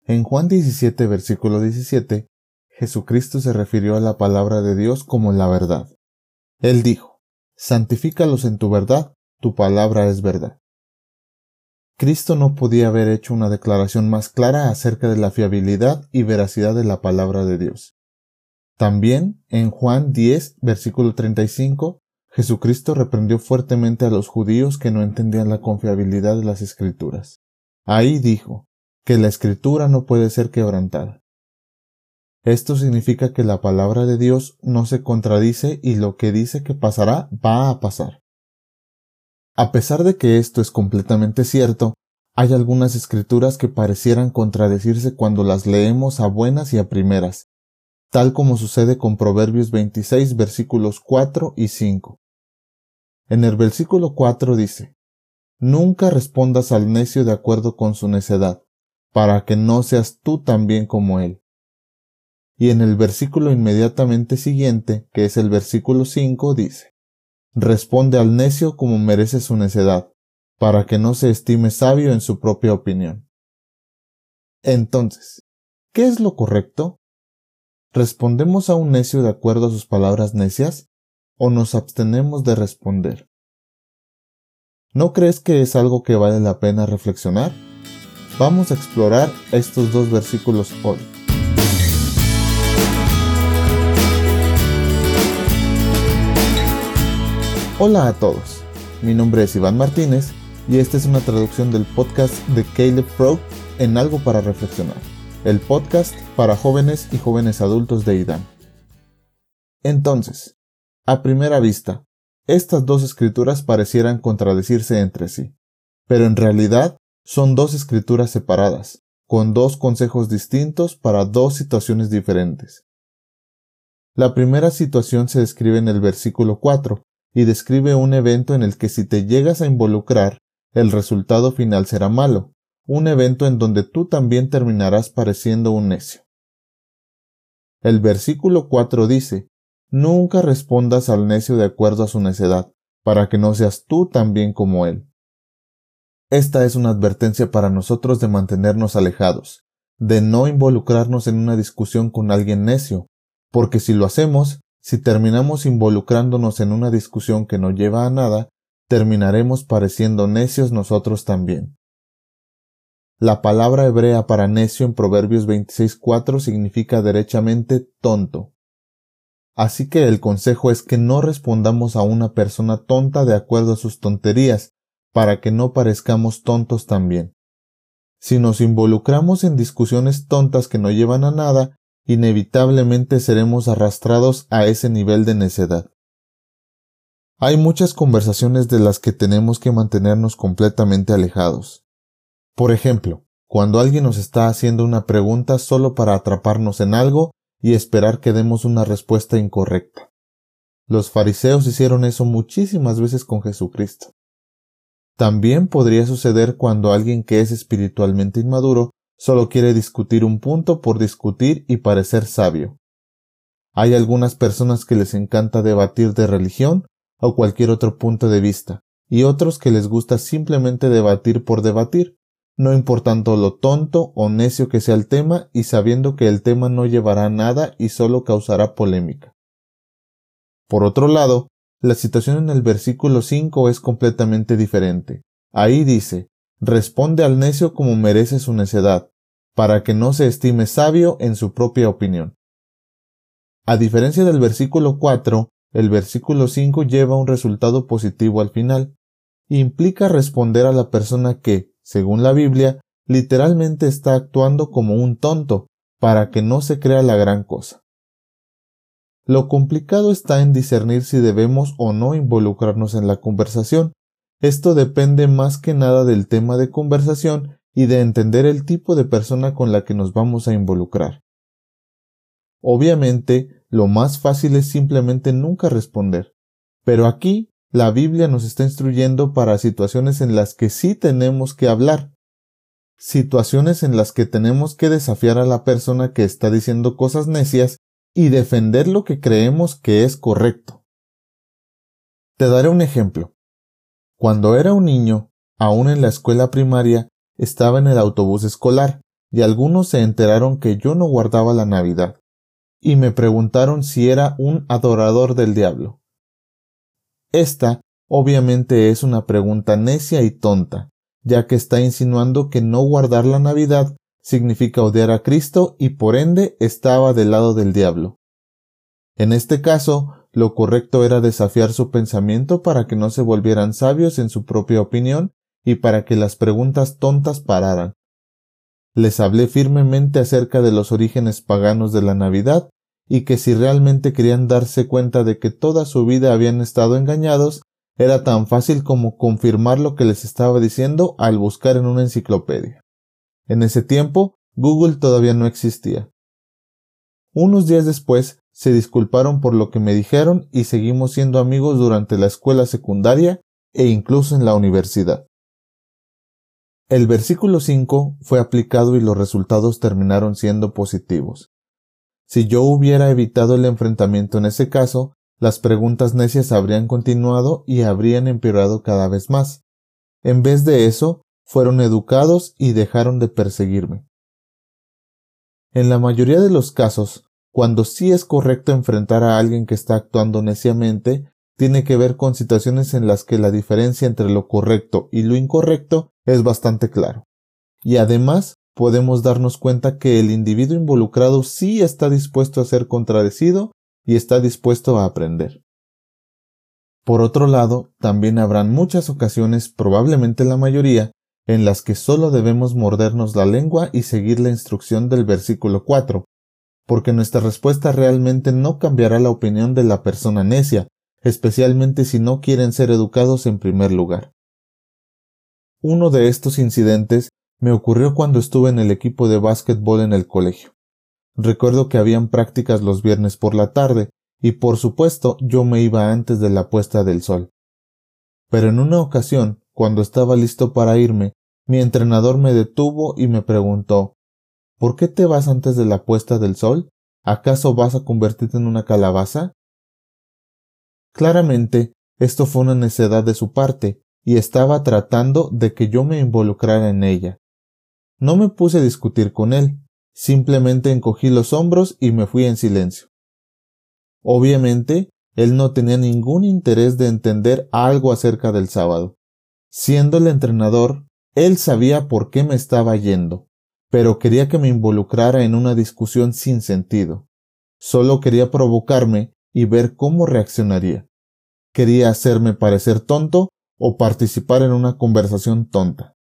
En Juan 17, versículo 17, Jesucristo se refirió a la palabra de Dios como la verdad. Él dijo: «Santifícalos en tu verdad, tu palabra es verdad». Cristo no podía haber hecho una declaración más clara acerca de la fiabilidad y veracidad de la palabra de Dios. También, en Juan 10, versículo 35, Jesucristo reprendió fuertemente a los judíos que no entendían la confiabilidad de las Escrituras. Ahí dijo que la Escritura no puede ser quebrantada. Esto significa que la palabra de Dios no se contradice y lo que dice que pasará, va a pasar. A pesar de que esto es completamente cierto, hay algunas escrituras que parecieran contradecirse cuando las leemos a buenas y a primeras, tal como sucede con Proverbios 26, versículos 4 y 5. En el versículo 4 dice: «Nunca respondas al necio de acuerdo con su necedad, para que no seas tú también como él». Y en el versículo inmediatamente siguiente, que es el versículo 5, dice: «Responde al necio como merece su necedad, para que no se estime sabio en su propia opinión». Entonces, ¿qué es lo correcto? ¿Respondemos a un necio de acuerdo a sus palabras necias o nos abstenemos de responder? ¿No crees que es algo que vale la pena reflexionar? Vamos a explorar estos dos versículos hoy. Hola a todos, mi nombre es Iván Martínez y esta es una traducción del podcast de Caleb Frog en Algo para Reflexionar, el podcast para jóvenes y jóvenes adultos de IDAM. Entonces, a primera vista, estas dos escrituras parecieran contradecirse entre sí, pero en realidad son dos escrituras separadas, con dos consejos distintos para dos situaciones diferentes. La primera situación se describe en el versículo 4, y describe un evento en el que si te llegas a involucrar, el resultado final será malo, un evento en donde tú también terminarás pareciendo un necio. El versículo 4 dice: «Nunca respondas al necio de acuerdo a su necedad, para que no seas tú también como él». Esta es una advertencia para nosotros de mantenernos alejados, de no involucrarnos en una discusión con alguien necio, porque si lo hacemos, si terminamos involucrándonos en una discusión que no lleva a nada, terminaremos pareciendo necios nosotros también. La palabra hebrea para necio en Proverbios 26:4 significa derechamente tonto. Así que el consejo es que no respondamos a una persona tonta de acuerdo a sus tonterías, para que no parezcamos tontos también. Si nos involucramos en discusiones tontas que no llevan a nada, inevitablemente seremos arrastrados a ese nivel de necedad. Hay muchas conversaciones de las que tenemos que mantenernos completamente alejados. Por ejemplo, cuando alguien nos está haciendo una pregunta solo para atraparnos en algo y esperar que demos una respuesta incorrecta. Los fariseos hicieron eso muchísimas veces con Jesucristo. También podría suceder cuando alguien que es espiritualmente inmaduro solo quiere discutir un punto por discutir y parecer sabio. Hay algunas personas que les encanta debatir de religión o cualquier otro punto de vista, y otros que les gusta simplemente debatir por debatir, no importando lo tonto o necio que sea el tema y sabiendo que el tema no llevará a nada y solo causará polémica. Por otro lado, la situación en el versículo 5 es completamente diferente. Ahí dice: «Responde al necio como merece su necedad, para que no se estime sabio en su propia opinión». A diferencia del versículo 4, el versículo 5 lleva un resultado positivo al final. Implica responder a la persona que, según la Biblia, literalmente está actuando como un tonto, para que no se crea la gran cosa. Lo complicado está en discernir si debemos o no involucrarnos en la conversación. Esto depende más que nada del tema de conversación y de entender el tipo de persona con la que nos vamos a involucrar. Obviamente, lo más fácil es simplemente nunca responder, pero aquí la Biblia nos está instruyendo para situaciones en las que sí tenemos que hablar, situaciones en las que tenemos que desafiar a la persona que está diciendo cosas necias y defender lo que creemos que es correcto. Te daré un ejemplo. Cuando era un niño, aún en la escuela primaria, estaba en el autobús escolar y algunos se enteraron que yo no guardaba la Navidad, y me preguntaron si era un adorador del diablo. Esta, obviamente, es una pregunta necia y tonta, ya que está insinuando que no guardar la Navidad significa odiar a Cristo y por ende estaba del lado del diablo. En este caso, lo correcto era desafiar su pensamiento para que no se volvieran sabios en su propia opinión y para que las preguntas tontas pararan. Les hablé firmemente acerca de los orígenes paganos de la Navidad y que si realmente querían darse cuenta de que toda su vida habían estado engañados, era tan fácil como confirmar lo que les estaba diciendo al buscar en una enciclopedia. En ese tiempo, Google todavía no existía. Unos días después, se disculparon por lo que me dijeron y seguimos siendo amigos durante la escuela secundaria e incluso en la universidad. El versículo 5 fue aplicado y los resultados terminaron siendo positivos. Si yo hubiera evitado el enfrentamiento en ese caso, las preguntas necias habrían continuado y habrían empeorado cada vez más. En vez de eso, fueron educados y dejaron de perseguirme. En la mayoría de los casos, cuando sí es correcto enfrentar a alguien que está actuando neciamente, tiene que ver con situaciones en las que la diferencia entre lo correcto y lo incorrecto es bastante claro. Y además, podemos darnos cuenta que el individuo involucrado sí está dispuesto a ser contradecido y está dispuesto a aprender. Por otro lado, también habrán muchas ocasiones, probablemente la mayoría, en las que solo debemos mordernos la lengua y seguir la instrucción del versículo 4, porque nuestra respuesta realmente no cambiará la opinión de la persona necia, especialmente si no quieren ser educados en primer lugar. Uno de estos incidentes me ocurrió cuando estuve en el equipo de básquetbol en el colegio. Recuerdo que habían prácticas los viernes por la tarde, y por supuesto yo me iba antes de la puesta del sol. Pero en una ocasión, cuando estaba listo para irme, mi entrenador me detuvo y me preguntó: ¿por qué te vas antes de la puesta del sol? ¿Acaso vas a convertirte en una calabaza? Claramente, esto fue una necedad de su parte, y estaba tratando de que yo me involucrara en ella. No me puse a discutir con él, simplemente encogí los hombros y me fui en silencio. Obviamente, él no tenía ningún interés de entender algo acerca del sábado. Siendo el entrenador, él sabía por qué me estaba yendo, pero quería que me involucrara en una discusión sin sentido. Solo quería provocarme y ver cómo reaccionaría. Quería hacerme parecer tonto o participar en una conversación tonta.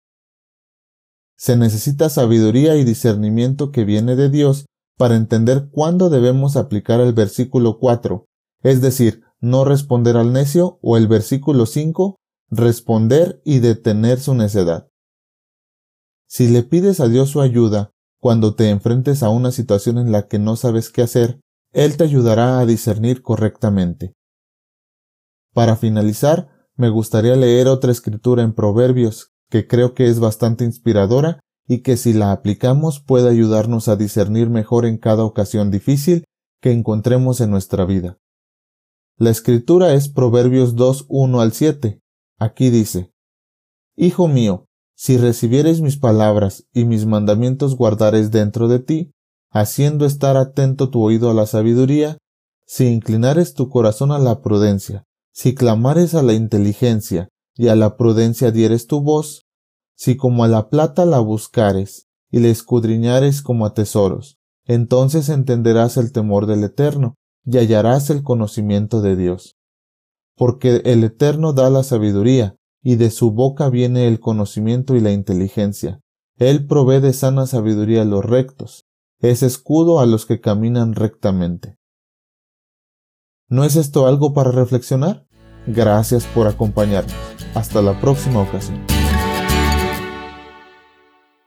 Se necesita sabiduría y discernimiento que viene de Dios para entender cuándo debemos aplicar el versículo 4, es decir, no responder al necio, o el versículo 5, responder y detener su necedad. Si le pides a Dios su ayuda cuando te enfrentes a una situación en la que no sabes qué hacer, Él te ayudará a discernir correctamente. Para finalizar, me gustaría leer otra escritura en Proverbios que creo que es bastante inspiradora y que si la aplicamos puede ayudarnos a discernir mejor en cada ocasión difícil que encontremos en nuestra vida. La escritura es Proverbios 2, 1 al 7. Aquí dice: Hijo mío, si recibieres mis palabras y mis mandamientos guardares dentro de ti, haciendo estar atento tu oído a la sabiduría, si inclinares tu corazón a la prudencia, si clamares a la inteligencia y a la prudencia dieres tu voz, si como a la plata la buscares y la escudriñares como a tesoros, entonces entenderás el temor del Eterno y hallarás el conocimiento de Dios. Porque el Eterno da la sabiduría, y de su boca viene el conocimiento y la inteligencia. Él provee de sana sabiduría a los rectos, es escudo a los que caminan rectamente. ¿No es esto algo para reflexionar? Gracias por acompañarnos. Hasta la próxima ocasión.